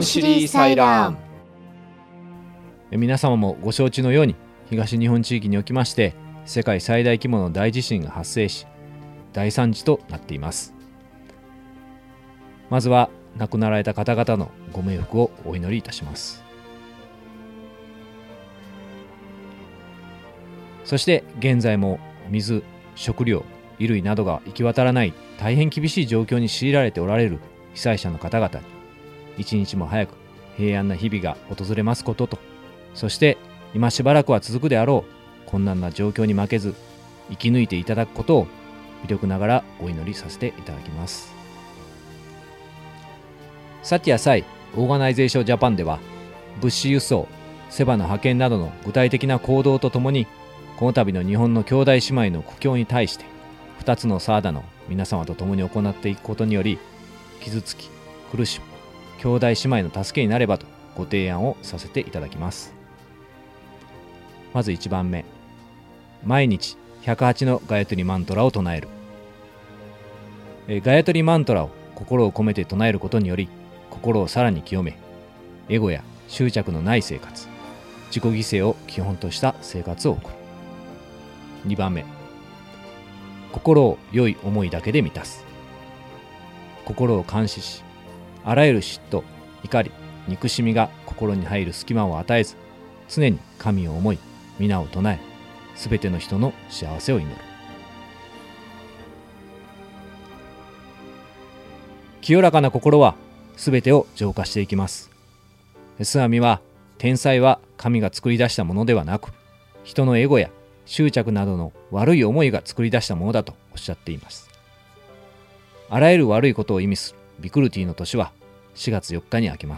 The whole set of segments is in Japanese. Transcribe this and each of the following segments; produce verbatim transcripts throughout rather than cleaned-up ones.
オンシリーサイラーム。 皆様もご承知のように、東日本地域におきまして世界最大規模の大地震が発生し、大惨事となっています。まずは亡くなられた方々のご冥福をお祈りいたします。そして現在も水、食料、衣類などが行き渡らない大変厳しい状況に強いられておられる被災者の方々に、一日も早く平安な日々が訪れますことと、そして今しばらくは続くであろう困難な状況に負けず生き抜いていただくことを微力ながらお祈りさせていただきます。サティアサイオーガナイゼーションジャパンでは、物資輸送、セバの派遣などの具体的な行動とともに、この度の日本の兄弟姉妹の苦境に対してふたつのサーダの皆様と共に行っていくことにより、傷つき苦しむ兄弟姉妹の助けになればとご提案をさせていただきます。まずいちばんめ、毎日ひゃくはちのガヤトリマントラを唱える。ガヤトリマントラを心を込めて唱えることにより、心をさらに清め、エゴや執着のない生活、自己犠牲を基本とした生活を送る。にばんめ、心を良い思いだけで満たす。心を監視し、あらゆる嫉妬、怒り、憎しみが心に入る隙間を与えず、常に神を思い、皆を唱え、すべての人の幸せを祈る。清らかな心はすべてを浄化していきます。スワミは、天才は神が作り出したものではなく、人のエゴや執着などの悪い思いが作り出したものだとおっしゃっています。あらゆる悪いことを意味するビクルティの年はしがつよっかに明けます。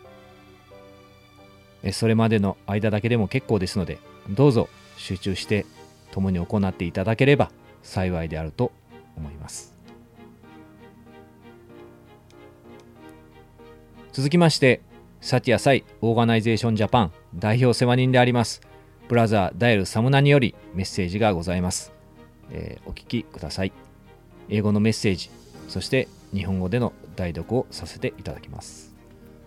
それまでの間だけでも結構ですので、どうぞ集中して共に行っていただければ幸いであると思います。続きまして、サティアサイオーガナイゼーションジャパン代表世話人でありますブラザーダエル・サムナによりメッセージがございます。えー、お聞きください。英語のメッセージ、そして日本語での代読をさせていただきます。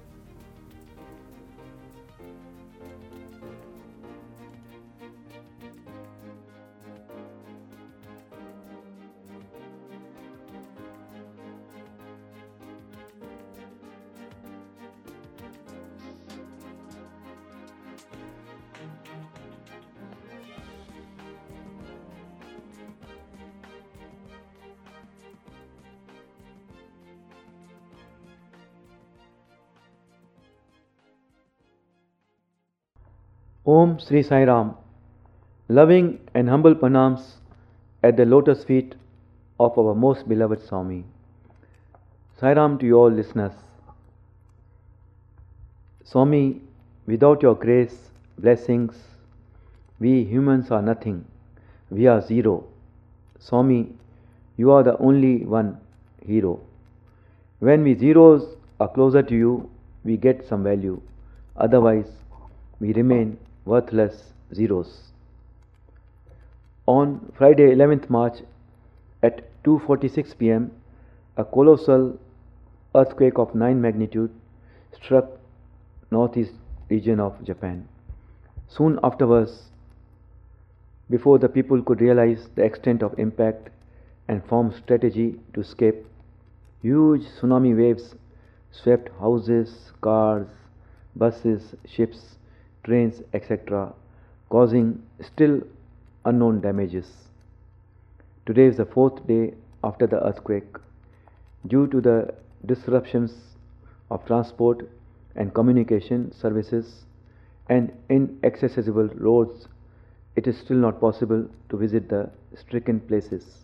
Om Sri Sai Ram. Loving and humble pranams at the lotus feet of our most beloved Swami. Sai Ram to you all listeners. Swami, without your grace, blessings, we humans are nothing. We are zero. Swami, you are the only one hero. When we zeros are closer to you, we get some value. Otherwise, we remain worthless zeros. On Friday eleventh March at two forty-six p m, a colossal earthquake of nine magnitude struck northeast region of Japan. Soon afterwards, before the people could realize the extent of impact and form strategy to escape, huge tsunami waves swept houses, cars, buses, ships, trains, et cetera, causing still unknown damages. Today is the fourth day after the earthquake. Due to the disruptions of transport and communication services and inaccessible roads, it is still not possible to visit the stricken places.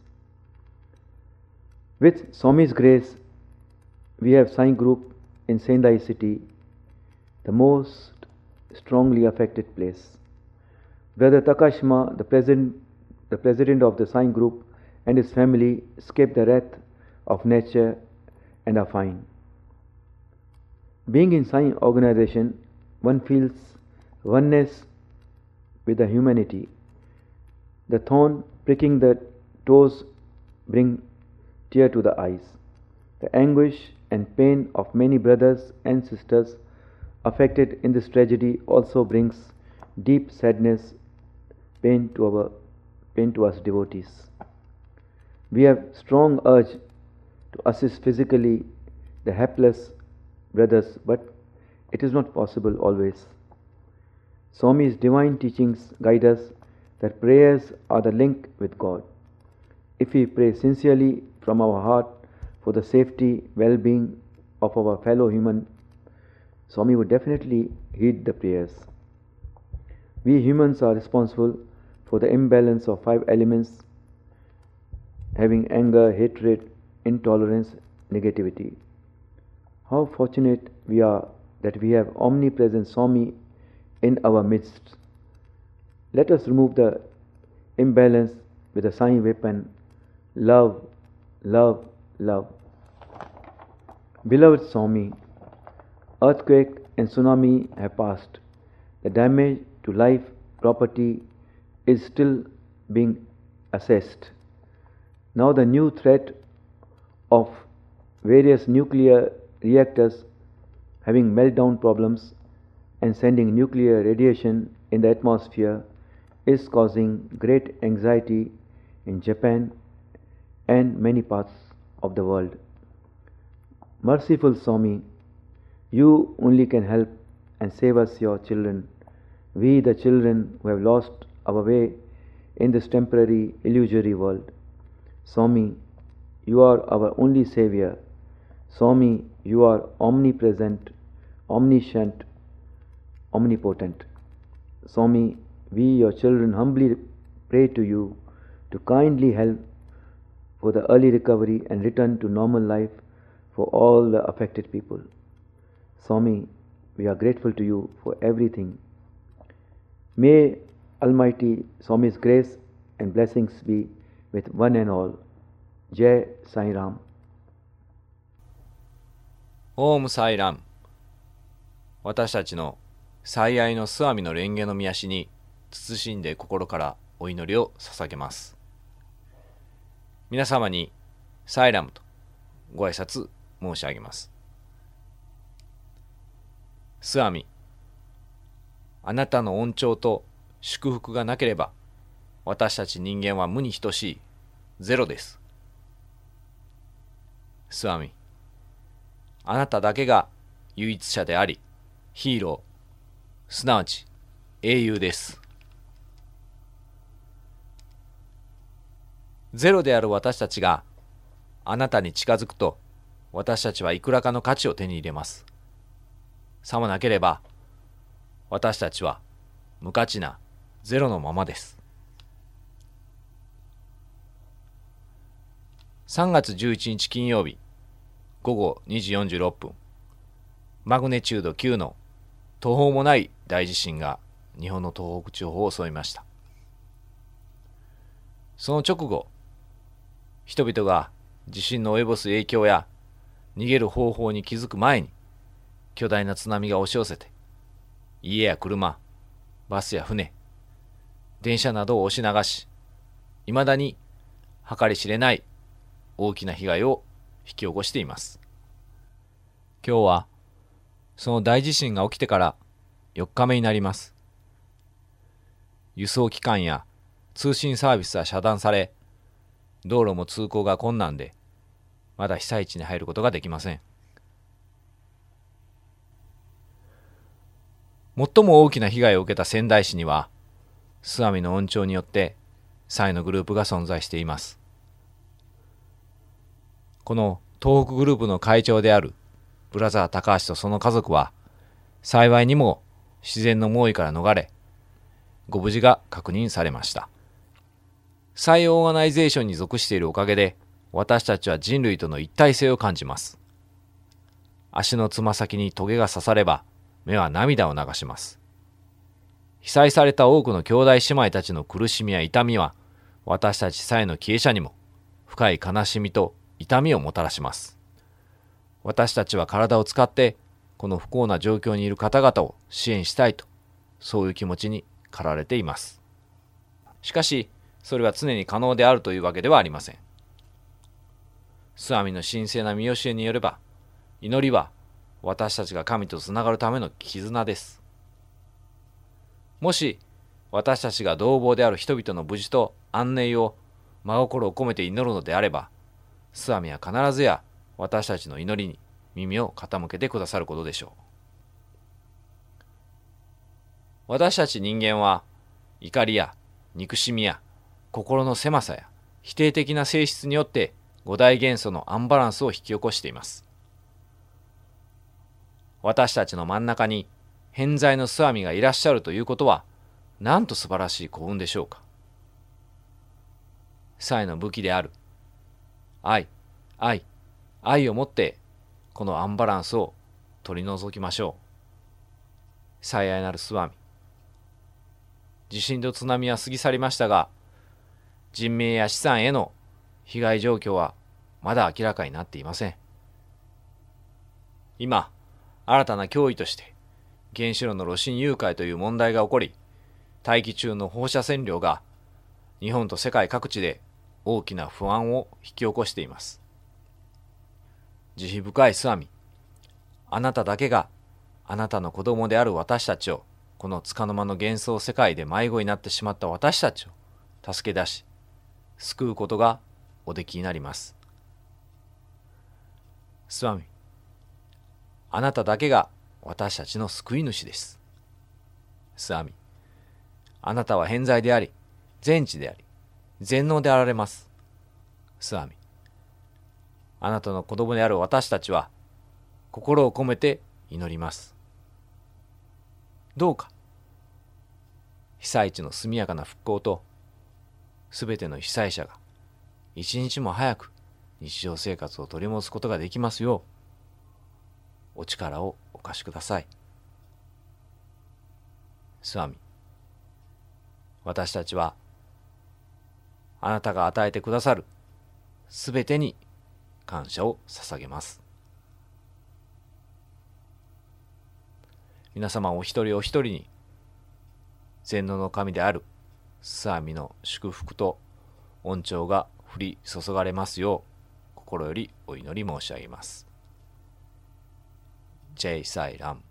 With Swami's grace, we have Sai Group in Sendai city, the most strongly affected place. Brother Takashima, the president, the president of the Sai Group, and his family escaped the wrath of nature and are fine. Being in Sai organization, one feels oneness with the humanity. The thorn pricking the toes bring tear to the eyes. The anguish and pain of many brothers and sisters affected in this tragedy also brings deep sadness, pain to our pain to us devotees. We have strong urge to assist physically the helpless brothers, but it is not possible always. Swami's divine teachings guide us that prayers are the link with God. If we pray sincerely from our heart for the safety, well-being of our fellow human, Swami would definitely heed the prayers. We humans are responsible for the imbalance of five elements, having anger, hatred, intolerance, negativity. How fortunate we are that we have omnipresent Swami in our midst. Let us remove the imbalance with a Sai weapon: love, love, love. Beloved Swami, earthquake and tsunami have passed. The damage to life, property is still being assessed. Now the new threat of various nuclear reactors having meltdown problems and sending nuclear radiation in the atmosphere is causing great anxiety in Japan and many parts of the world. Merciful Swami, you only can help and save us, your children. We, the children who have lost our way in this temporary, illusory world. Swami, you are our only Savior. Swami, you are omnipresent, omniscient, omnipotent. Swami, we, your children, humbly pray to you to kindly help for the early recovery and return to normal life for all the affected people. Swami, we are grateful to you for everything. May Almighty Swami's grace and blessings be with one and all. Jai Sai Ram. オームサイラム。私たちの最愛のスワミの蓮華の御足に慎んで心からお祈りを捧げます。皆様にサイラムとご挨拶申し上げます。スワミ、あなたの恩寵と祝福がなければ私たち人間は無に等しいゼロです。スワミ、あなただけが唯一者でありヒーロー、すなわち英雄です。ゼロである私たちがあなたに近づくと私たちはいくらかの価値を手に入れます。さもなければ私たちは無価値なゼロのままです。さんがつじゅういちにち金曜日ごごにじよんじゅうろっぷん、マグネチュードきゅうの途方もない大地震が日本の東北地方を襲いました。その直後、人々が地震の及ぼす影響や逃げる方法に気づく前に巨大な津波が押し寄せて家や車、バスや船、電車などを押し流し、いまだに計り知れない大きな被害を引き起こしています。今日はその大地震が起きてからよっかめになります。輸送機関や通信サービスは遮断され、道路も通行が困難で、まだ被災地に入ることができません。最も大きな被害を受けた仙台市には、スワミの恩寵によってサイのグループが存在しています。この東北グループの会長であるブラザー高橋とその家族は、幸いにも自然の猛威から逃れ、ご無事が確認されました。サイオーガナイゼーションに属しているおかげで、私たちは人類との一体性を感じます。足のつま先にトゲが刺されば、目は涙を流します。被災された多くの兄弟姉妹たちの苦しみや痛みは、私たちサイの帰依者にも深い悲しみと痛みをもたらします。私たちは体を使ってこの不幸な状況にいる方々を支援したいと、そういう気持ちに駆られています。しかしそれは常に可能であるというわけではありません。スワミの神聖な見教えによれば、 祈りは私たちが神とつながるための絆です。もし私たちが同胞である人々の無事と安寧を真心を込めて祈るのであれば、スアミは必ずや私たちの祈りに耳を傾けてくださることでしょう。私たち人間は怒りや憎しみや心の狭さや否定的な性質によって五大元素のアンバランスを引き起こしています。私たちの真ん中に偏在のスアミがいらっしゃるということは、なんと素晴らしい幸運でしょうか。祭の武器である愛、愛、愛をもってこのアンバランスを取り除きましょう。最愛なるスアミ、地震と津波は過ぎ去りましたが、人命や資産への被害状況はまだ明らかになっていません。今、新たな脅威として原子炉の炉心誘拐という問題が起こり、大気中の放射線量が日本と世界各地で大きな不安を引き起こしています。慈悲深いスアミ、あなただけがあなたの子供である私たちを、この束の間の幻想世界で迷子になってしまった私たちを助け出し、救うことがおできになります。スワミ、あなただけが私たちの救い主です。スワミ、あなたは偏在であり、全知であり、全能であられます。スワミ、あなたの子供である私たちは心を込めて祈ります。どうか被災地の速やかな復興と、すべての被災者が一日も早く日常生活を取り戻すことができますよう、お力をお貸しください。スワミ、私たちはあなたが与えてくださるすべてに感謝を捧げます。皆様お一人お一人に全能の神であるスワミの祝福と恩寵が降り注がれますよう、心よりお祈り申し上げます。ジェイサイラム。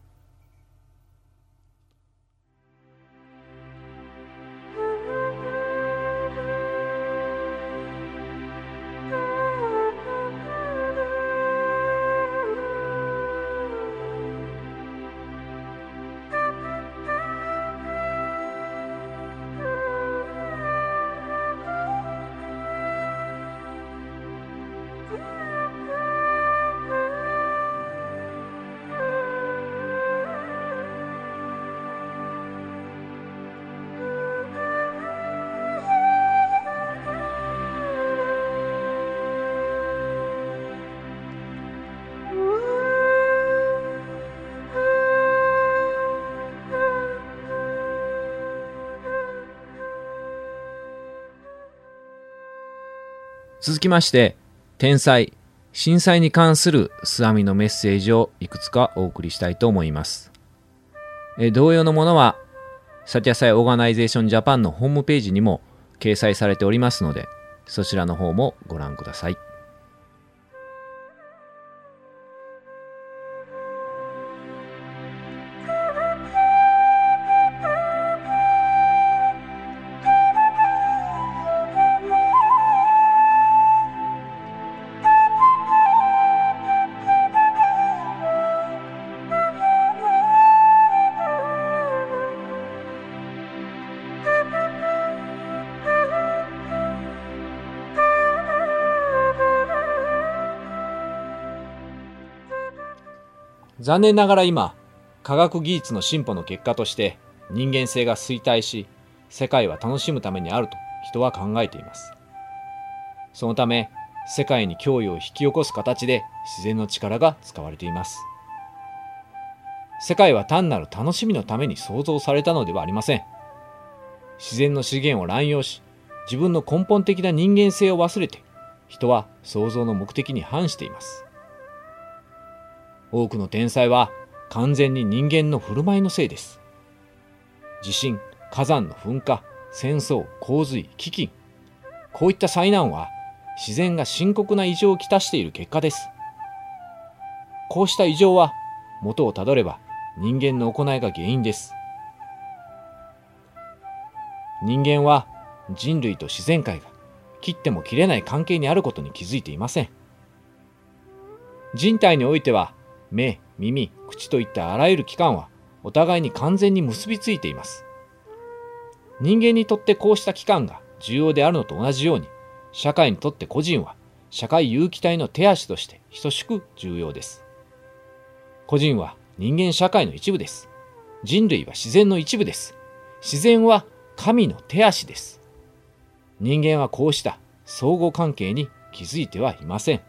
続きまして、天災、震災に関するスアミのメッセージをいくつかお送りしたいと思います。え同様のものは、サティアサイオーガナイゼーションジャパンのホームページにも掲載されておりますので、そちらの方もご覧ください。残念ながら今、科学技術の進歩の結果として人間性が衰退し、世界は楽しむためにあると人は考えています。そのため、世界に脅威を引き起こす形で自然の力が使われています。世界は単なる楽しみのために創造されたのではありません。自然の資源を乱用し、自分の根本的な人間性を忘れて、人は創造の目的に反しています。多くの天災は完全に人間の振る舞いのせいです。地震、火山の噴火、戦争、洪水、飢饉、こういった災難は自然が深刻な異常をきたしている結果です。 こうした異常は元をたどれば人間の行いが原因です。人間は人類と自然界が切っても切れない関係にあることに気づいていません。人体においては目、耳、口といったあらゆる器官はお互いに完全に結びついています。人間にとってこうした器官が重要であるのと同じように、社会にとって個人は社会有機体の手足として等しく重要です。個人は人間社会の一部です。人類は自然の一部です。自然は神の手足です。人間はこうした相互関係に気づいてはいません。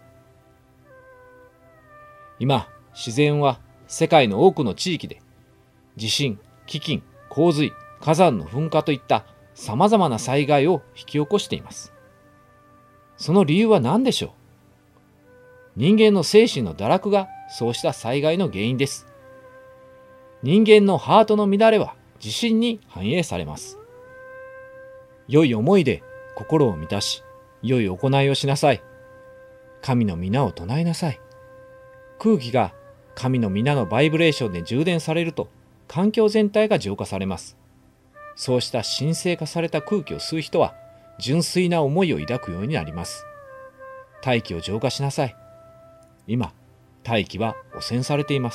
今、自然は世界の多くの地域で地震、飢饉、洪水、火山の噴火といった様々な災害を引き起こしています。その理由は何でしょう？人間の精神の堕落がそうした災害の原因です。人間のハートの乱れは地震に反映されます。良い思いで心を満たし、良い行いをしなさい。神の皆を唱えなさい。空気が神の皆のバイブレーションで充電されると、環境全体が浄化されます。そうした神聖化された空気を吸う人は、純粋な思いを抱くようになります。大気を浄化しなさい。今、大気は汚染されています。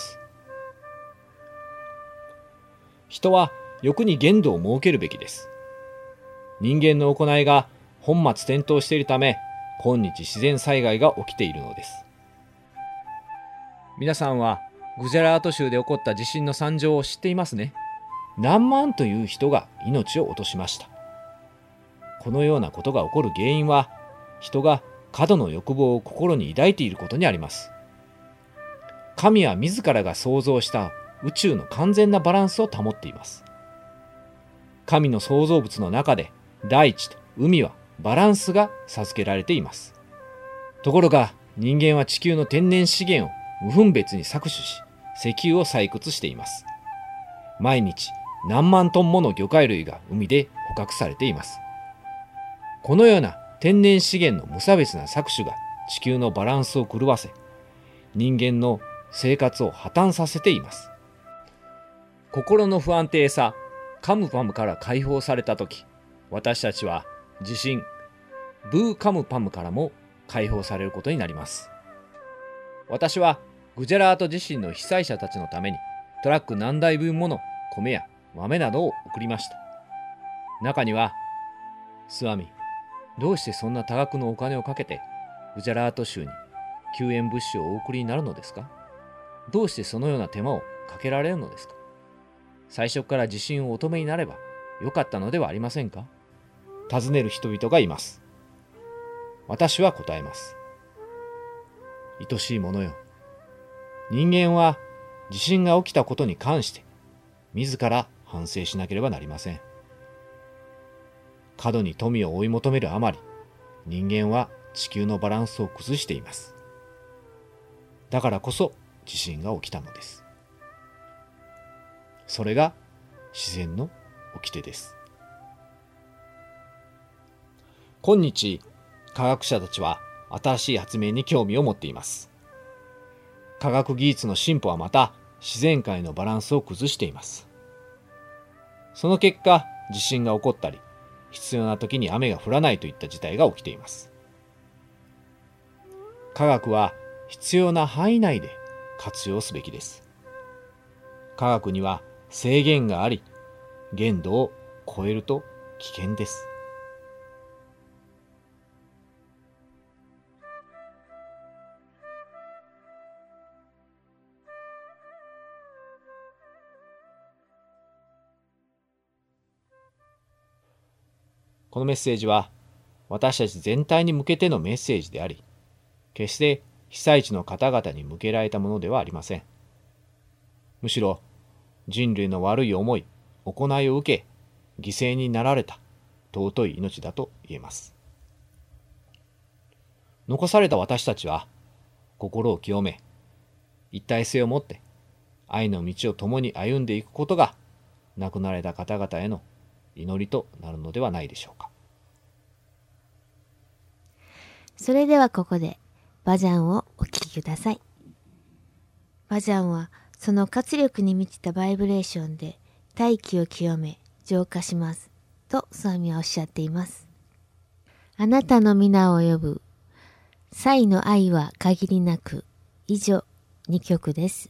人は欲に限度を設けるべきです。人間の行いが本末転倒しているため、今日自然災害が起きているのです。皆さんはグジャラート州で起こった地震の惨状を知っていますね。何万という人が命を落としました。このようなことが起こる原因は、人が過度の欲望を心に抱いていることにあります。神は自らが創造した宇宙の完全なバランスを保っています。神の創造物の中で大地と海はバランスが授けられています。ところが人間は地球の天然資源を無分別に搾取し、石油を採掘しています。毎日何万トンもの魚介類が海で捕獲されています。このような天然資源の無差別な搾取が地球のバランスを狂わせ、人間の生活を破綻させています。心の不安定さ、カムパムから解放されたとき、私たちは地震、ブーカムパムからも解放されることになります。私はグジャラート地震の被災者たちのためにトラック何台分もの米や豆などを送りました。中には、スワミ、どうしてそんな多額のお金をかけてグジャラート州に救援物資をお送りになるのですか？どうしてそのような手間をかけられるのですか？最初から地震をお止めになればよかったのではありませんか？尋ねる人々がいます。私は答えます。愛しい者よ。人間は地震が起きたことに関して自ら反省しなければなりません。過度に富を追い求めるあまり、人間は地球のバランスを崩しています。だからこそ地震が起きたのです。それが自然の掟です。今日、科学者たちは新しい発明に興味を持っています。科学技術の進歩はまた自然界のバランスを崩しています。その結果、地震が起こったり、必要な時に雨が降らないといった事態が起きています。科学は必要な範囲内で活用すべきです。科学には制限があり、限度を超えると危険です。このメッセージは私たち全体に向けてのメッセージであり、決して被災地の方々に向けられたものではありません。むしろ人類の悪い思い、行いを受け、犠牲になられた尊い命だと言えます。残された私たちは心を清め、一体性を持って愛の道を共に歩んでいくことが亡くなられた方々への祈りとなるのではないでしょうか。 それではここでバジャンをお聴きください。 バジャンはその活力に満ちたバイブレーションで大気を清め浄化しますとスワミはおっしゃっています。あなたの皆を呼ぶサイの愛は限りなく。以上にきょくです。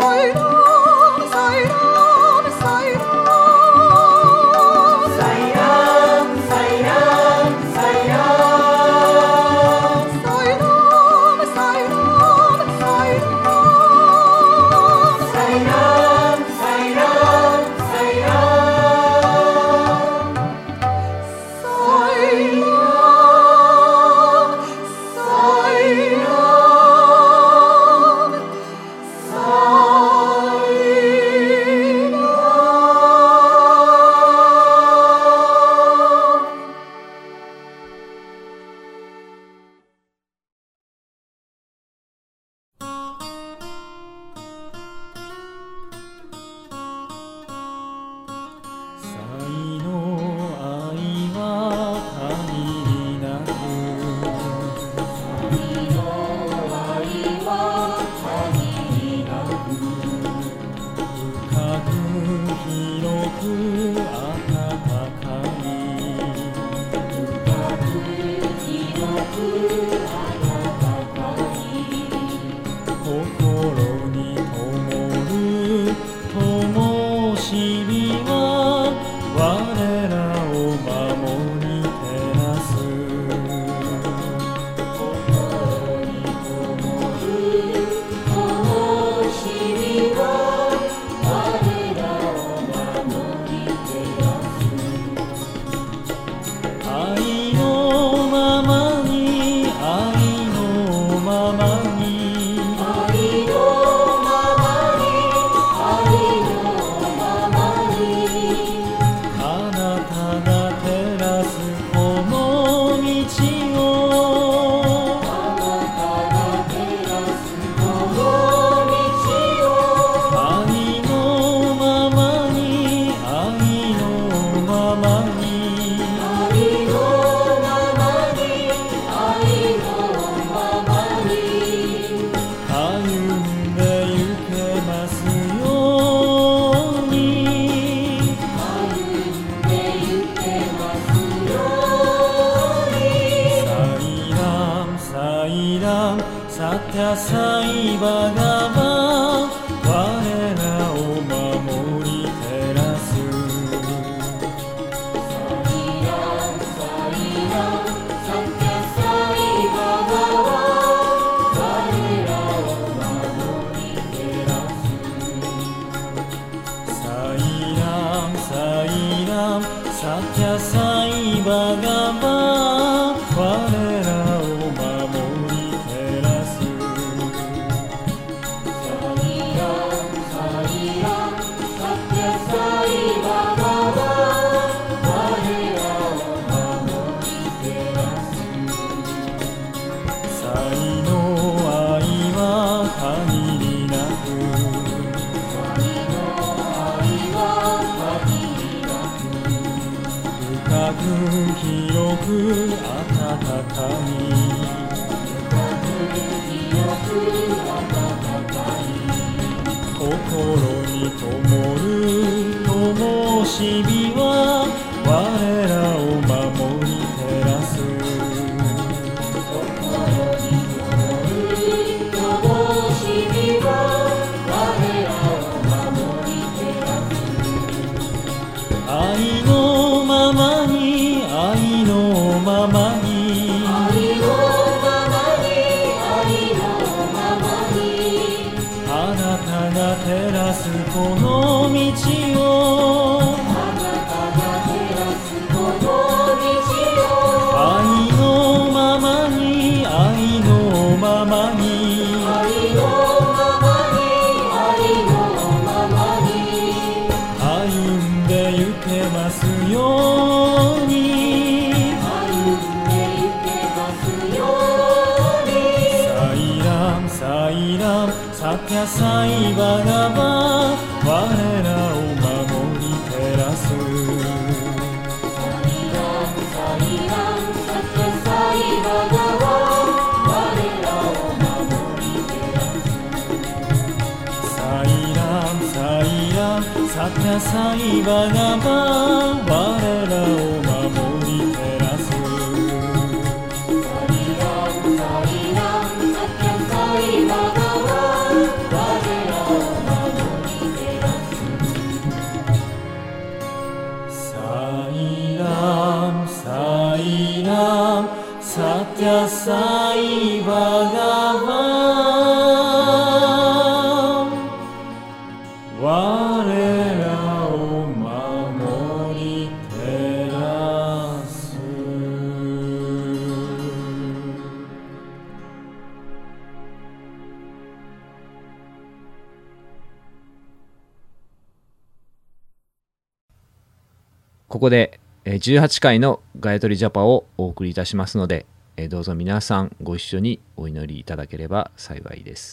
Sai ここでじゅうはちかいのガヤトリジャパをお送りいたしますので、どうぞ皆さんご一緒にお祈りいただければ幸いです。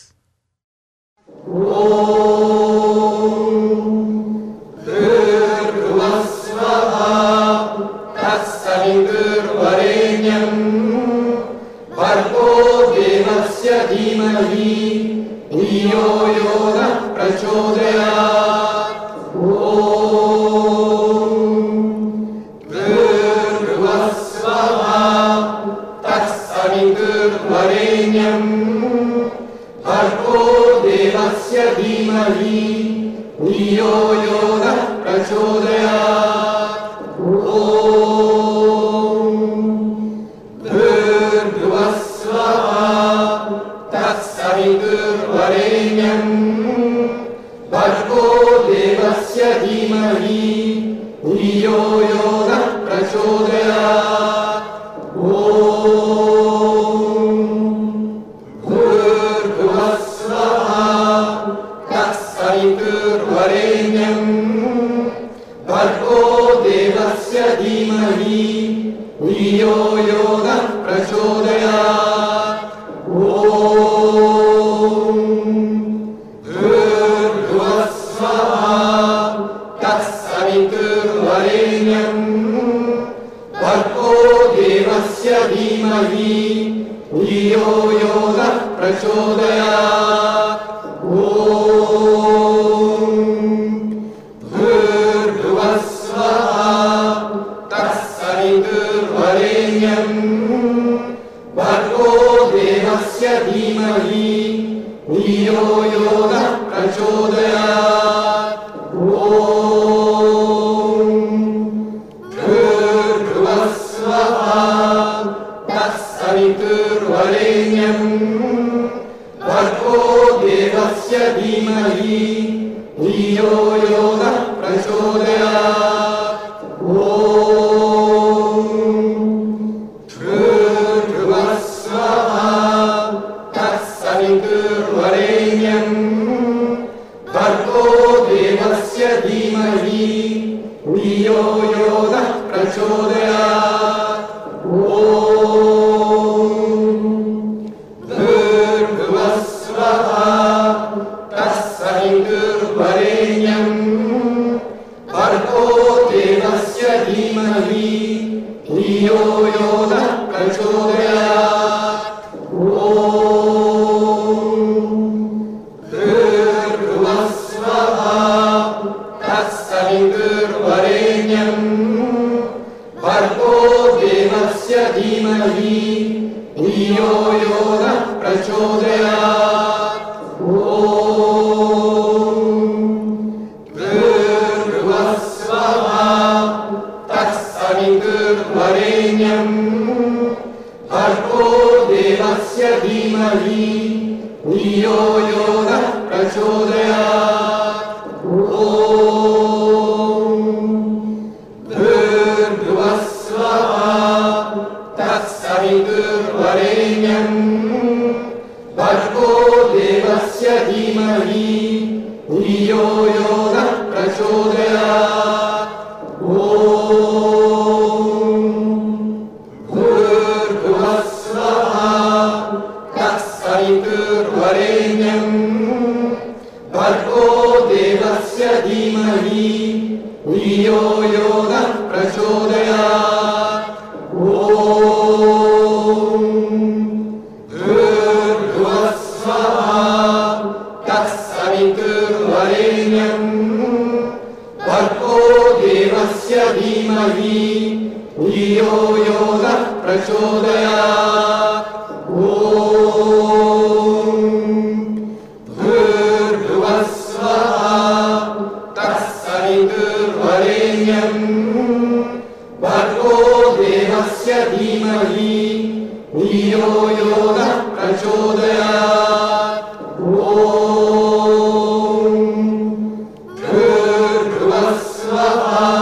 Varenyam धीमहि धियो यो नः प्रचोदयात्। ॐ भूर्भुवः स्वः तत्सवितुर्वरेण्यम् भर्गो देवस्य धीमहि धियो यो नः प्रचोदयात्। ॐ भूर्भुवः स्वः तत्सवितुर्वरेण्यम् भर्गो देवस्य धीमहि धियो यो नः प्रचोदयात्। ॐ भूर्भुवः स्वः तत्सवितुर्वरेण्यम् भर्गो देवस्य धीमहि धियो यो नः प्रचोदयात्। ॐ भूर्भुवः स्वः तत्सवितुर्वरेण्यम् भर्गो देवस्य धीमहि धियो यो नः प्रचोदयात्। ॐ भूर्भुवः स्वः तत्सवितुर्वरेण्यम् भर्गो देवस्य धीमहि धियो यो नः प्रचोदयात्। ॐ भूर्भुवः स्वः तत्सवितुर्वरेण्यम् भर्गो देवस्य धीमहि धियो यो नः प्रचोदयात्। ॐ भूर्भुवः स्वः तत्सवितुर्वरेण्यम् भर्गो देवस्य धीमहि धियो यो नः प्रचोदयात्। ॐ भूर्भुवः स्वः तत्सवितुर्वरेण्यम् भर्गो देवस्य धीमहि धियो यो नः प्रचोदयात्। ॐ भूर्भुवः स्वः तत्सवितुर्वरेण्यम् भर्गो देवस्य धीमहि धियो यो नः प्रचोदयात्। ॐ भूर्भुवः स्वः तत्सवितुर्वरेण्यम् भर्गो देवस्य धीमहि धियो यो नः प्रचोदयात्। ॐ भूर्भुवः स्वः तत्सवितुर्वरेण्यम् भर्गो देवस्य धीमहि धियो यो नः प्रचोदयात्। ॐ भूर्भुवः स्वः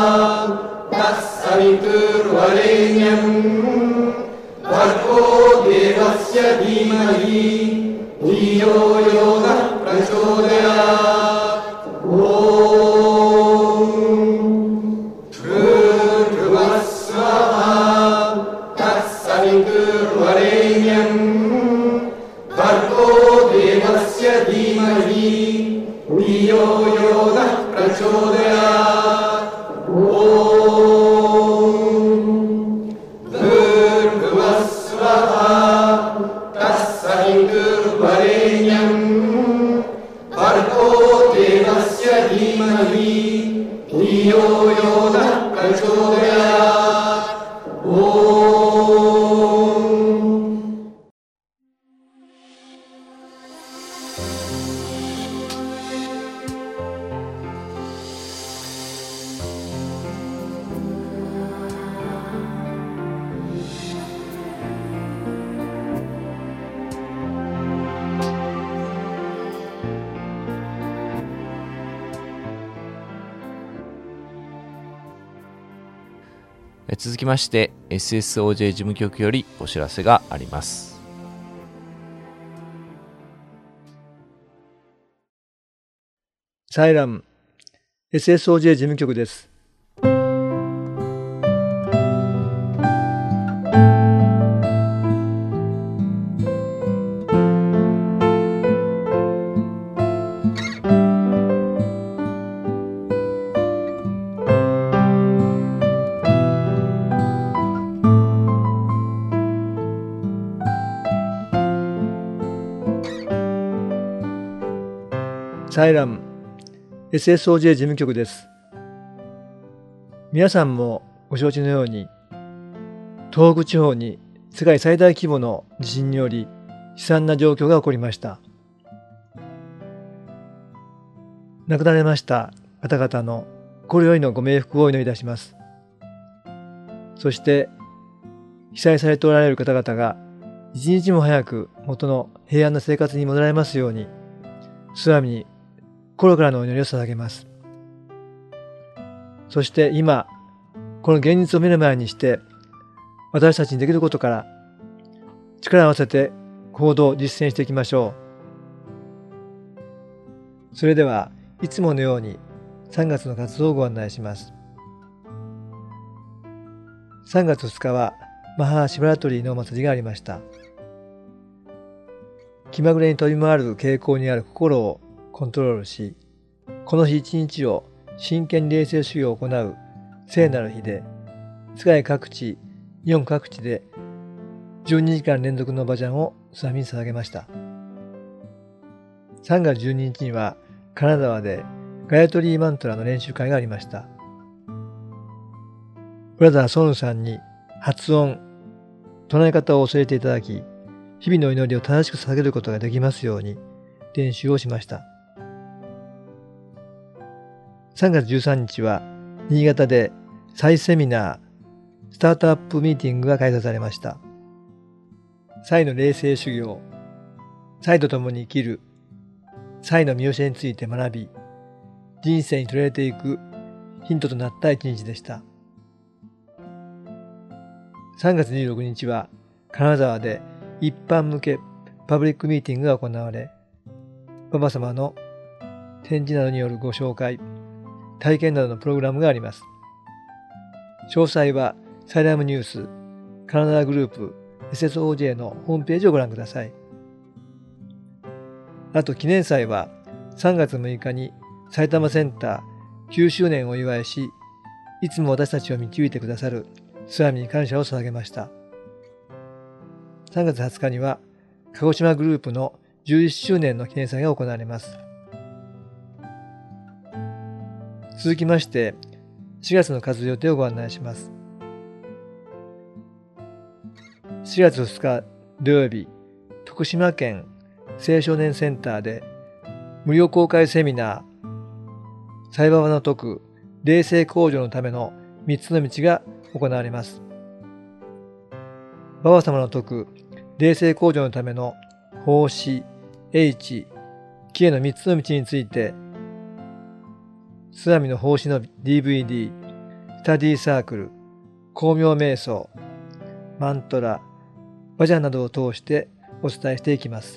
तत्सवितुर्वरेण्यम् भर्गो देवस्य धीमहि धियो यो नः प्रचोदयात्। ॐ भूर्भुवः स्वः तत्सवितुर्वरेण्यम् भर्गो देवस्य धीमहि धियो यो नः प्रचोदयात्। ॐ भूर्भुवः स्वः तत्सवितुर्वरेण्यम् भर्गो देवस्य धीमहि धियो यो नः प्रचोदयात्। ॐ 続きまして エスエスオージェー 事務局よりお知らせがあります。 サイラム エスエスオージェー 事務局です。 サイラム エスエスオージェー 事務局です。皆さんもご承知のように、東北地方に世界最大規模の地震により悲惨な状況が起こりました。亡くなられました方々の心よりのご冥福をお祈りいたします。そして被災されておられる方々が一日も早く元の平安な生活に戻られますように、諏訪に心からのお祈りを捧げます。そして今、この現実を目の前にして、私たちにできることから力を合わせて行動を実践していきましょう。それではいつものようにさんがつの活動をご案内します。さんがつふつかはマハシバラトリーのお祭りがありました。気まぐれに飛び回る傾向にある心をコントロールし、この日一日を真剣に冷静修行を行う聖なる日で、世界各地、日本各地でじゅうにじかん連続のバジャンを諏訪に捧げました。さんがつじゅうににちには金沢でガヤトリーマントラの練習会がありました。ブラザーソンヌさんに発音、唱え方を教えていただき、日々の祈りを正しく捧げることができますように練習をしました。さんがつじゅうさんにちは新潟で再セミナー、スタートアップミーティングが開催されました。再の霊性修行、再と共に生きる、再の見教えについて学び、人生に取り入れていくヒントとなった一日でした。さんがつじゅうろくにちは金沢で一般向けパブリックミーティングが行われ、ババ様の展示などによるご紹介、体験などのプログラムがあります。詳細はサイラムニュースカナダグループ エスエスオージェー のホームページをご覧ください。あと記念祭はさんがつむいかに埼玉センターきゅうしゅうねんをお祝いし、いつも私たちを導いてくださる諏訪に感謝を捧げました。さんがつはつかには鹿児島グループのじゅういっしゅうねんの記念祭が行われます。続きましてしがつの活動予定をご案内します。しがつふつか土曜日、徳島県青少年センターで無料公開セミナー、サイババの説く霊性向上のためのみっつの道が行われます。ババ様の説く霊性向上のための奉仕、英知、気へのみっつの道について、諏訪の奉仕の ディーブイディー、スタディーサークル、光明瞑想、マントラ、バジャンなどを通してお伝えしていきます。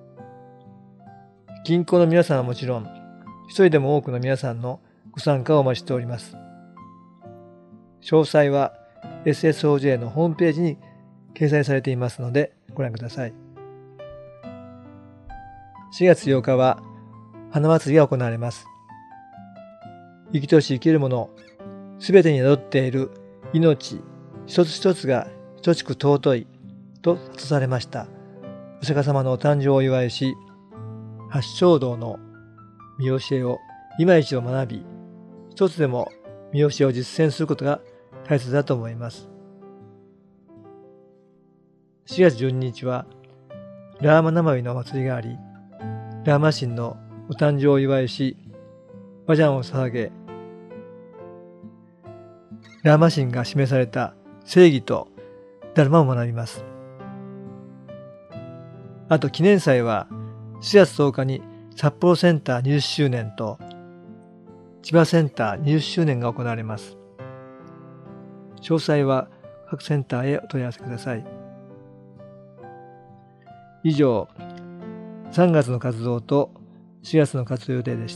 近郊の皆さんはもちろん、一人でも多くの皆さんのご参加をお待ちしております。詳細は エスエスオージェー のホームページに掲載されていますのでご覧ください。しがつようかは花祭りが行われます。生きとし生きるもの、すべてに宿っている命一つ一つが等しく尊いと諭されました。お釈迦様のお誕生をお祝いし、八正道の見教えを今一度学び、一つでも見教えを実践することが大切だと思います。しがつじゅうににちはラーマナマビのお祭りがあり、ラーマ神のお誕生をお祝いし、バジャンを捧げ、ラーマ神が示された正義とダルマを学びます。あと記念祭はしがつとおかに札幌センターにじゅっしゅうねんと千葉センターにじゅっしゅうねんが行われます。詳細は各センターへお問い合わせください。以上、さんがつの活動としがつの活動予定でした。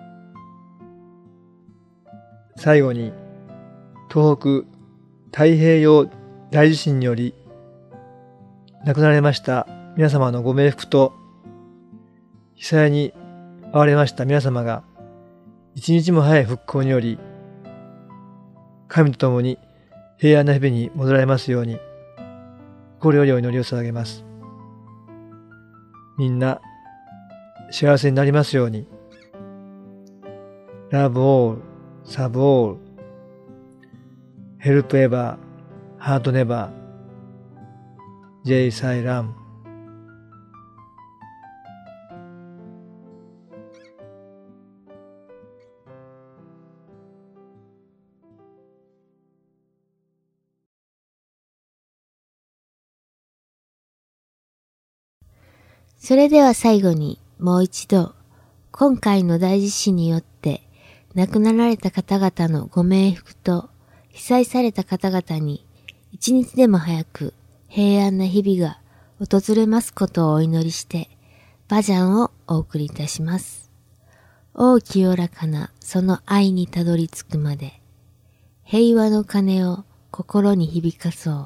最後に、東北太平洋大地震により亡くなられました皆様のご冥福と、被災に遭われました皆様が一日も早い復興により、神と共に平安な日々に戻られますように、心よりお祈りを捧げます。みんな幸せになりますように。Love all, serve all, help ever, hurt never, Jai Sai Ram。 それでは最後にもう一度、今回の大地震によって亡くなられた方々のご冥福と被災された方々に一日でも早く平安な日々が訪れますことをお祈りしてバジャンをお送りいたします。大清らかなその愛にたどり着くまで平和の鐘を心に響かそう。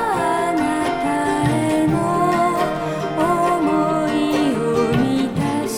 思いを満たし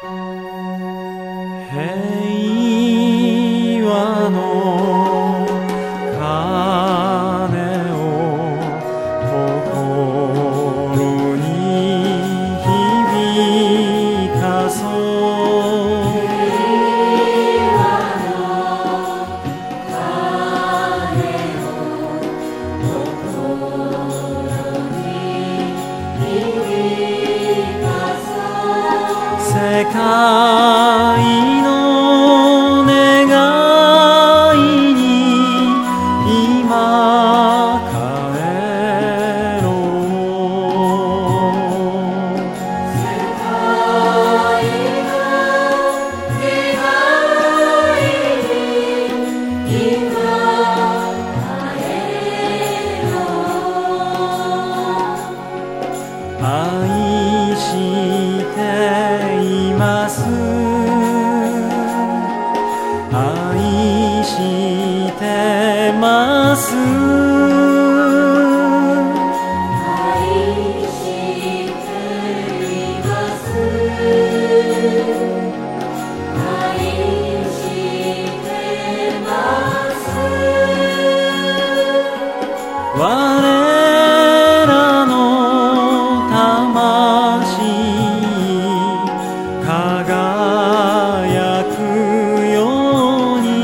平和の鐘を心に響かそう世界の願いに今帰ろう世界の願いに今帰ろう愛しています愛してます愛しています愛してます我らの魂輝くように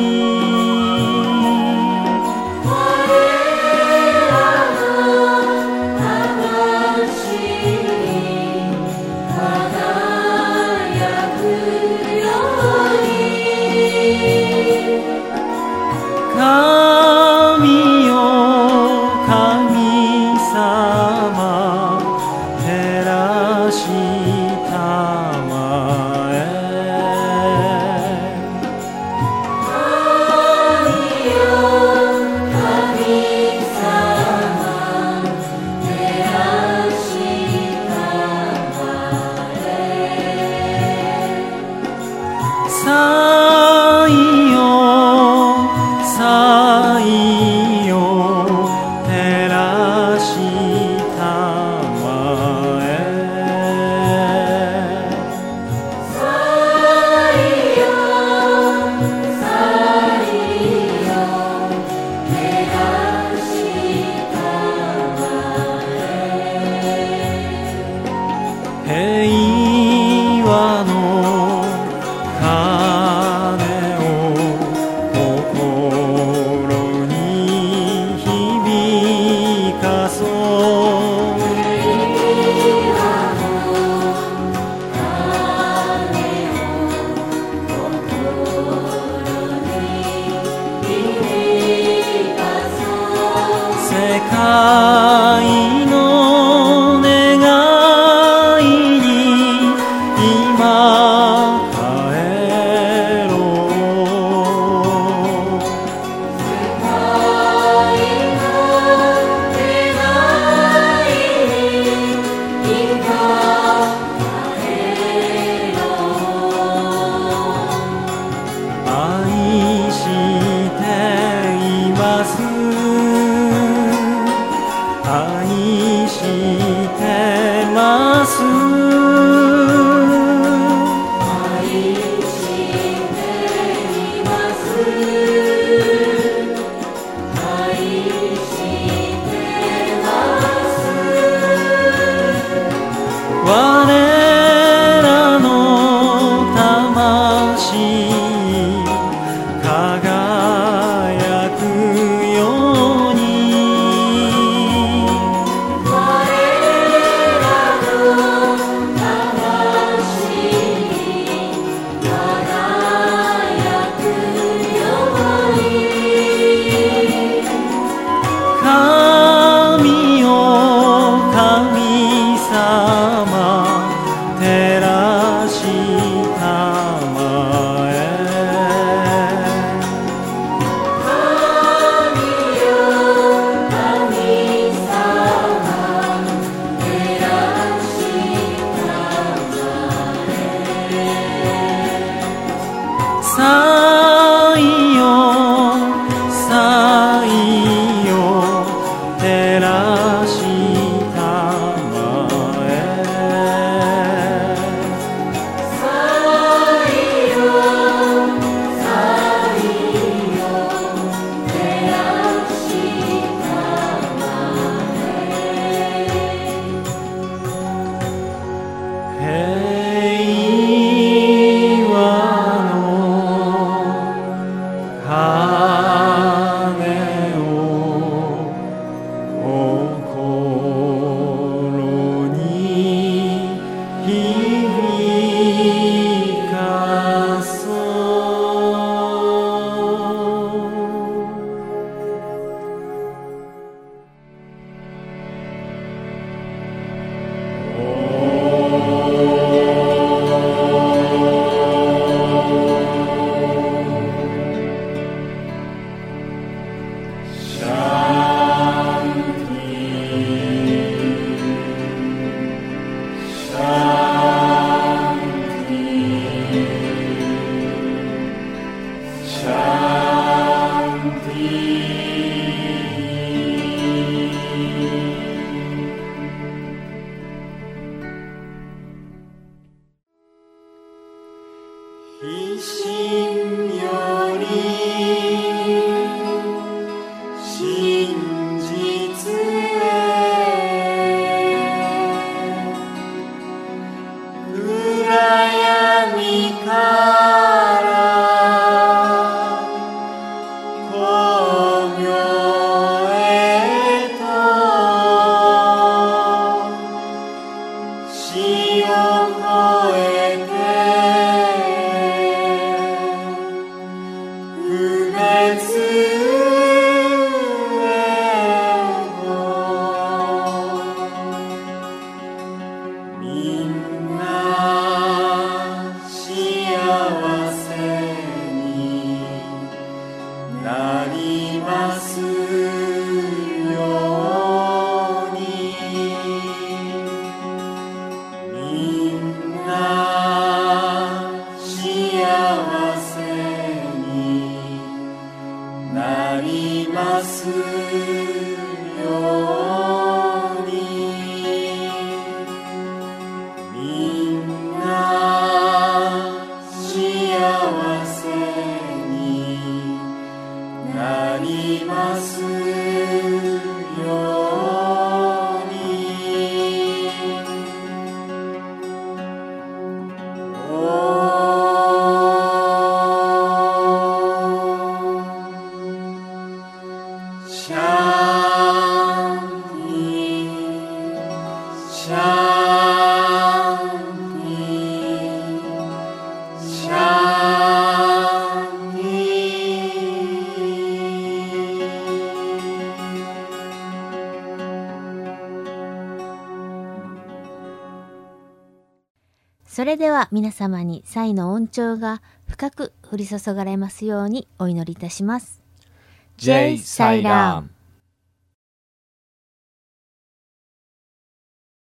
我らの魂輝くように神よ神様照らしたまえ神よ神様照らしたまえさいよさいよ照らしたまえさいよさいよ照らしたまえ平和の鐘を心に響かそう世界の願いに今帰ろう世界の願いに今帰ろう愛しています愛悲心より真実へ暗闇から光明へと死を越えて不滅へとみんな幸せになりますようにみんな幸せになりますようにみんな幸せになりますようにシャンティシャンティシャンテそれでは皆様に祭の恩寵が深く降り注がれますようにお祈りいたします。 ジェイ・サイラーム。